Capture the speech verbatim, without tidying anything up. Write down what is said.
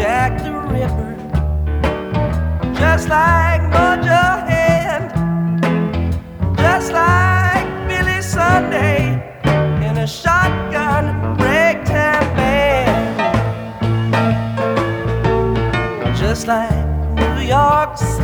Jack the Ripper, just like Mojo Hand, just like Billy Sunday in a shotgun ragtime band, just like New York City.